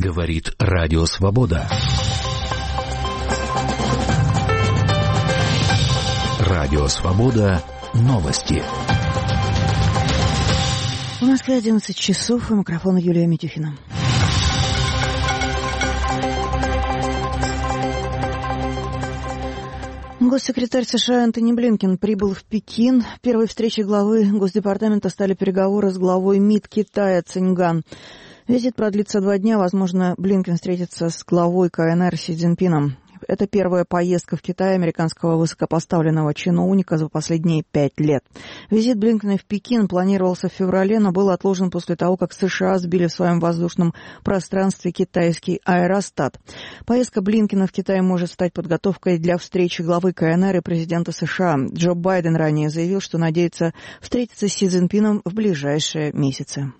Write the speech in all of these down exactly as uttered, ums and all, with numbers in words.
Говорит Радио Свобода. Радио Свобода. Новости. В Москве одиннадцать часов, у микрофона Юлия Митюхина. Госсекретарь США Антони Блинкен прибыл в Пекин. Первой встречей главы Госдепартамента стали переговоры с главой МИД Китая Циньган. Визит продлится два дня. Возможно, Блинкен встретится с главой КНР Си Цзиньпином. Это первая поездка в Китай американского высокопоставленного чиновника за последние пять лет. Визит Блинкена в Пекин планировался в феврале, но был отложен после того, как США сбили в своем воздушном пространстве китайский аэростат. Поездка Блинкена в Китай может стать подготовкой для встречи главы КНР и президента США. Джо Байден ранее заявил, что надеется встретиться с Си Цзиньпином в ближайшие месяцы.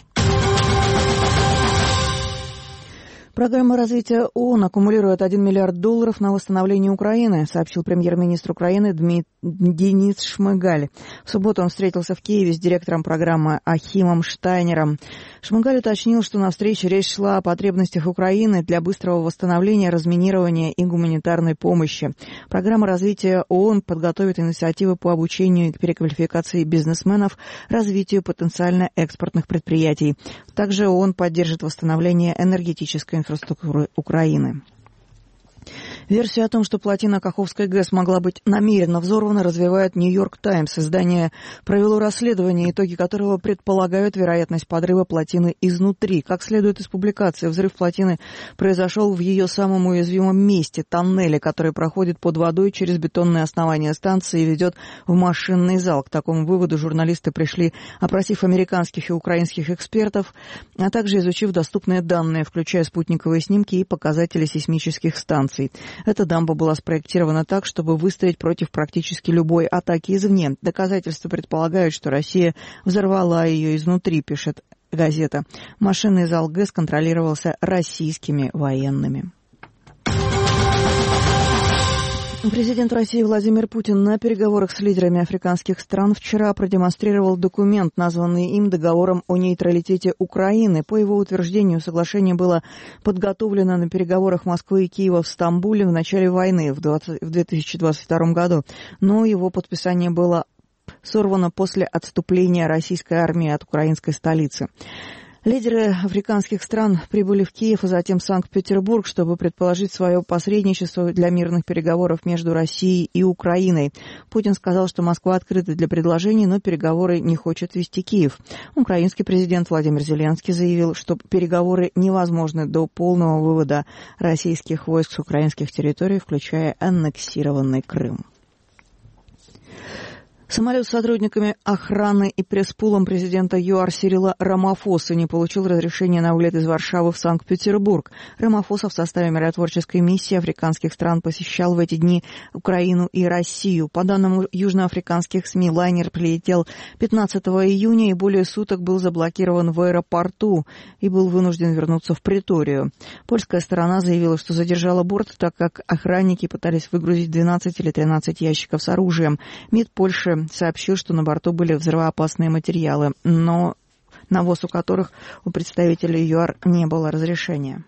Программа развития ООН аккумулирует один миллиард долларов на восстановление Украины, сообщил премьер-министр Украины Дмит... Денис Шмыгаль. В субботу он встретился в Киеве с директором программы Ахимом Штайнером. Шмыгаль уточнил, что на встрече речь шла о потребностях Украины для быстрого восстановления, разминирования и гуманитарной помощи. Программа развития ООН подготовит инициативы по обучению и переквалификации бизнесменов, развитию потенциально экспортных предприятий. Также ООН поддержит восстановление энергетической инфраструктуры Украины. Версию о том, что плотина Каховской ГЭС могла быть намеренно взорвана, развивает «Нью-Йорк Таймс». Издание провело расследование, итоги которого предполагают вероятность подрыва плотины изнутри. Как следует из публикации, взрыв плотины произошел в ее самом уязвимом месте – тоннеле, который проходит под водой через бетонное основание станции и ведет в машинный зал. К такому выводу журналисты пришли, опросив американских и украинских экспертов, а также изучив доступные данные, включая спутниковые снимки и показатели сейсмических станций. Эта дамба была спроектирована так, чтобы выстоять против практически любой атаки извне. Доказательства предполагают, что Россия взорвала ее изнутри, пишет газета. Машинный зал ГЭС контролировался российскими военными. Президент России Владимир Путин на переговорах с лидерами африканских стран вчера продемонстрировал документ, названный им договором о нейтралитете Украины. По его утверждению, соглашение было подготовлено на переговорах Москвы и Киева в Стамбуле в начале войны в две тысячи двадцать втором году, но его подписание было сорвано после отступления российской армии от украинской столицы. Лидеры африканских стран прибыли в Киев и затем в Санкт-Петербург, чтобы предположить свое посредничество для мирных переговоров между Россией и Украиной. Путин сказал, что Москва открыта для предложений, но переговоры не хочет вести Киев. Украинский президент Владимир Зеленский заявил, что переговоры невозможны до полного вывода российских войск с украинских территорий, включая аннексированный Крым. Самолет с сотрудниками охраны и пресс-пулом президента ЮАР Сирила Рамафосы не получил разрешения на вылет из Варшавы в Санкт-Петербург. Рамафоса в составе миротворческой миссии африканских стран посещал в эти дни Украину и Россию. По данным южноафриканских СМИ, лайнер прилетел пятнадцатого июня и более суток был заблокирован в аэропорту и был вынужден вернуться в Преторию. Польская сторона заявила, что задержала борт, так как охранники пытались выгрузить двенадцать или тринадцать ящиков с оружием. МИД Польши сообщил, что на борту были взрывоопасные материалы, но на ввоз у которых у представителей ЮАР не было разрешения.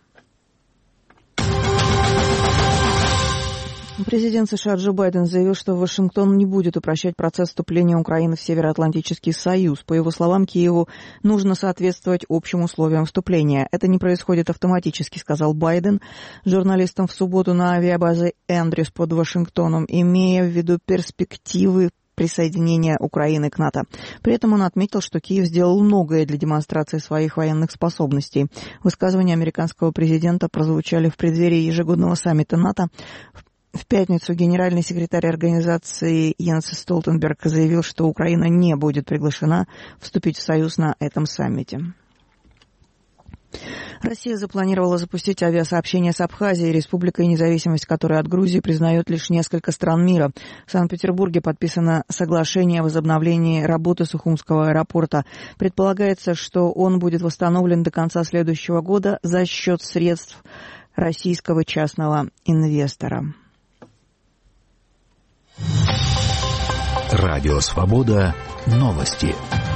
Президент США Джо Байден заявил, что Вашингтон не будет упрощать процесс вступления Украины в Североатлантический союз. По его словам, Киеву нужно соответствовать общим условиям вступления. Это не происходит автоматически, сказал Байден журналистам в субботу на авиабазе Эндрюс под Вашингтоном, имея в виду перспективы присоединения Украины к НАТО. При этом он отметил, что Киев сделал многое для демонстрации своих военных способностей. Высказывания американского президента прозвучали в преддверии ежегодного саммита НАТО. В пятницу генеральный секретарь организации Йенс Столтенберг заявил, что Украина не будет приглашена вступить в союз на этом саммите. Россия запланировала запустить авиасообщение с Абхазией, республикой, независимость которой от Грузии признает лишь несколько стран мира. В Санкт-Петербурге подписано соглашение о возобновлении работы Сухумского аэропорта. Предполагается, что он будет восстановлен до конца следующего года за счет средств российского частного инвестора. Радио Свобода. Новости.